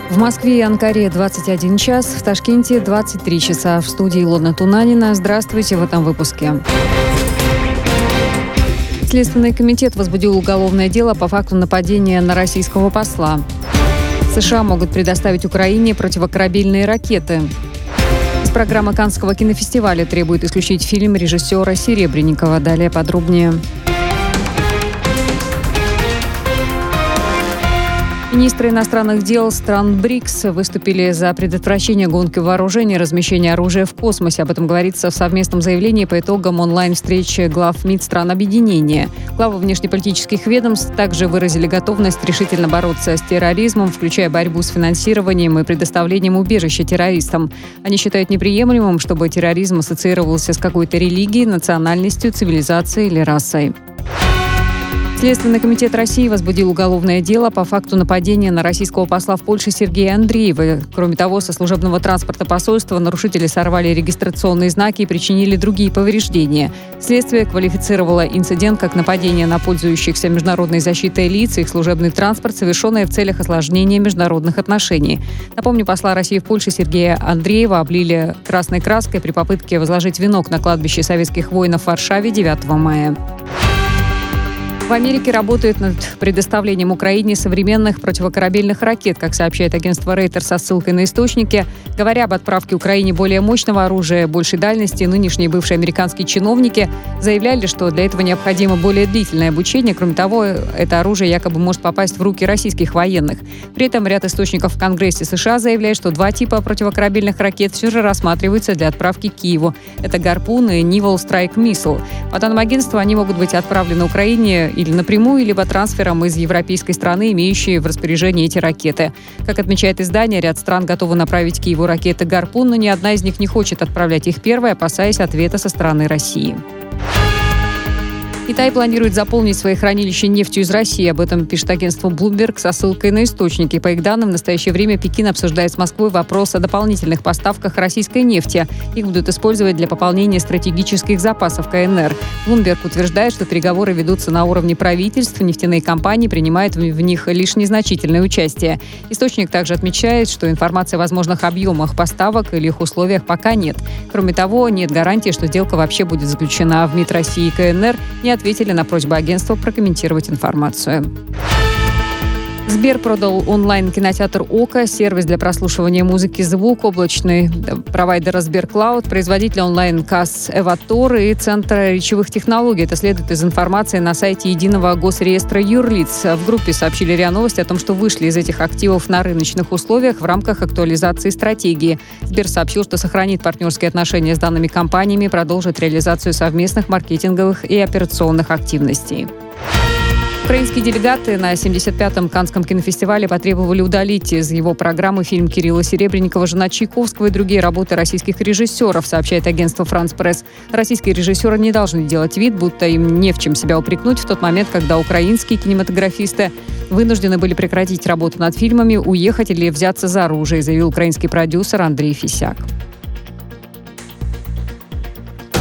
В Москве и Анкаре 21 час, в Ташкенте 23 часа. В студии Илона Тунанина. Здравствуйте в этом выпуске. Следственный комитет возбудил уголовное дело по факту нападения на российского посла. США могут предоставить Украине противокорабельные ракеты. Из программы Каннского кинофестиваля требует исключить фильм режиссера Серебренникова. Далее подробнее. Министры иностранных дел стран БРИКС выступили за предотвращение гонки вооружений и размещения оружия в космосе. Об этом говорится в совместном заявлении по итогам онлайн-встречи глав МИД стран объединения. Главы внешнеполитических ведомств также выразили готовность решительно бороться с терроризмом, включая борьбу с финансированием и предоставлением убежища террористам. Они считают неприемлемым, чтобы терроризм ассоциировался с какой-то религией, национальностью, цивилизацией или расой. Следственный комитет России возбудил уголовное дело по факту нападения на российского посла в Польше Сергея Андреева. Кроме того, со служебного транспорта посольства нарушители сорвали регистрационные знаки и причинили другие повреждения. Следствие квалифицировало инцидент как нападение на пользующихся международной защитой лиц и их служебный транспорт, совершенное в целях осложнения международных отношений. Напомню, посла России в Польше Сергея Андреева облили красной краской при попытке возложить венок на кладбище советских воинов в Варшаве 9 мая. В Америке работают над предоставлением Украине современных противокорабельных ракет, как сообщает агентство Рейтер со ссылкой на источники. Говоря об отправке Украине более мощного оружия большей дальности, нынешние и бывшие американские чиновники заявляли, что для этого необходимо более длительное обучение. Кроме того, это оружие якобы может попасть в руки российских военных. При этом ряд источников в Конгрессе США заявляет, что два типа противокорабельных ракет все же рассматриваются для отправки Киеву. Это «Гарпун» и «Naval Strike Missile». По данным агентства, они могут быть отправлены Украине или напрямую, либо трансфером из европейской страны, имеющей в распоряжении эти ракеты. Как отмечает издание, ряд стран готовы направить Киеву ракеты «Гарпун», но ни одна из них не хочет отправлять их первой, опасаясь ответа со стороны России. Китай планирует заполнить свои хранилища нефтью из России. Об этом пишет агентство Bloomberg со ссылкой на источники. По их данным, в настоящее время Пекин обсуждает с Москвой вопрос о дополнительных поставках российской нефти. Их будут использовать для пополнения стратегических запасов КНР. Bloomberg утверждает, что переговоры ведутся на уровне правительств. Нефтяные компании принимают в них лишь незначительное участие. Источник также отмечает, что информации о возможных объемах поставок или их условиях пока нет. Кроме того, нет гарантии, что сделка вообще будет заключена. В МИД России и КНР не ответили на просьбу агентства прокомментировать информацию. Сбер продал онлайн-кинотеатр «Око», сервис для прослушивания музыки «Звук», облачный провайдер «Сберклауд», производитель онлайн-касс «Эватор» и Центра речевых технологий. Это следует из информации на сайте Единого госреестра юрлиц. В группе сообщили РИА Новости о том, что вышли из этих активов на рыночных условиях в рамках актуализации стратегии. Сбер сообщил, что сохранит партнерские отношения с данными компаниями и продолжит реализацию совместных маркетинговых и операционных активностей. Украинские делегаты на 75-м Каннском кинофестивале потребовали удалить из его программы фильм Кирилла Серебренникова «Жена Чайковского» и другие работы российских режиссеров, сообщает агентство «Франс Пресс». Российские режиссеры не должны делать вид, будто им не в чем себя упрекнуть в тот момент, когда украинские кинематографисты вынуждены были прекратить работу над фильмами, уехать или взяться за оружие, заявил украинский продюсер Андрей Фисяк.